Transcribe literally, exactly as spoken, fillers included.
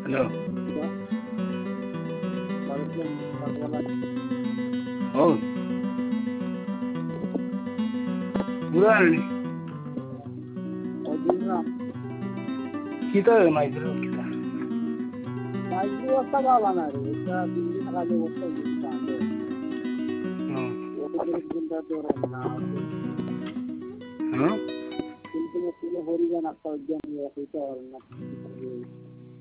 হ্যালো। ও বুড়ান kita maizuru kita maizuru asta bala na re eta dilli thaka je bosta jista ande হুম oto dire jinda dore na হুম কিন্তু me tile hori jana ko jam ya hita or na